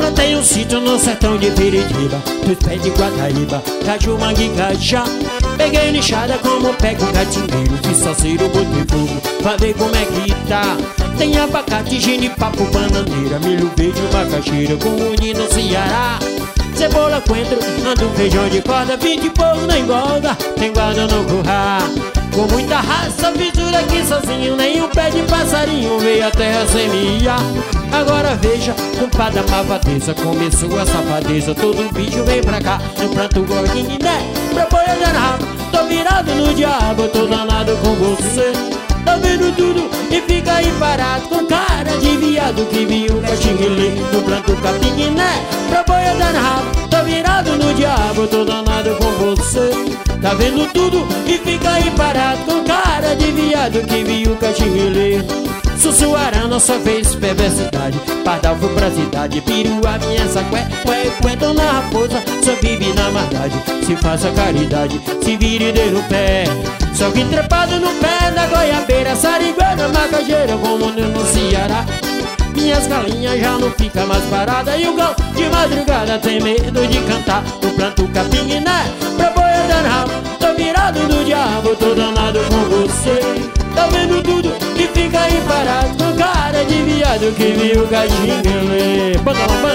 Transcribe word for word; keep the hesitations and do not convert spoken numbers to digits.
Tem um sítio no sertão de Piritiba, dos pés de Guataíba, caju, manga e cajá. Peguei lixada como pego um gatinheiro, fiz salseiro, botei fogo, pra ver como é que tá. Tem abacate, genipapo, bananeira, milho verde, macaxeira, com uni no Ceará. Cebola, coentro, ando feijão de corda, vinte e pouco na engorda, tem guarda no curral. Com muita raça, fisura aqui sozinho, nem um pé de passarinho veio a terra semear. Agora veja, compada malvadeza, começou a safadeza, todo bicho vem pra cá, no pranto gordinho, né? Pra boia de rabo, tô virado no diabo, tô danado com você. Tá vendo tudo e fica aí parado, com cara de viado que viu o caxinguelê no planto capim, né? Pra boia de rabo, tô virado no diabo, tô danado com você. Tá vendo tudo e fica aí parado, com cara de viado que viu o caxinguelê. Sussuarana só fez perversidade, pardal foi pra cidade, perua minha sacué, ué, ué, dona raposa, só vive na maldade. Se faça caridade, se vire de no pé, só que trepado no pé da goiabeira, sariguana, macaxeira, como no Ceará. Minhas galinhas já não ficam mais paradas, e o galo de madrugada tem medo de cantar no planto capim, né? Pra boia da rabo, tô virado do diabo, tô danado com você. Tá vendo tudo e fica aí parado, com cara de viado que viu o caxinguelê.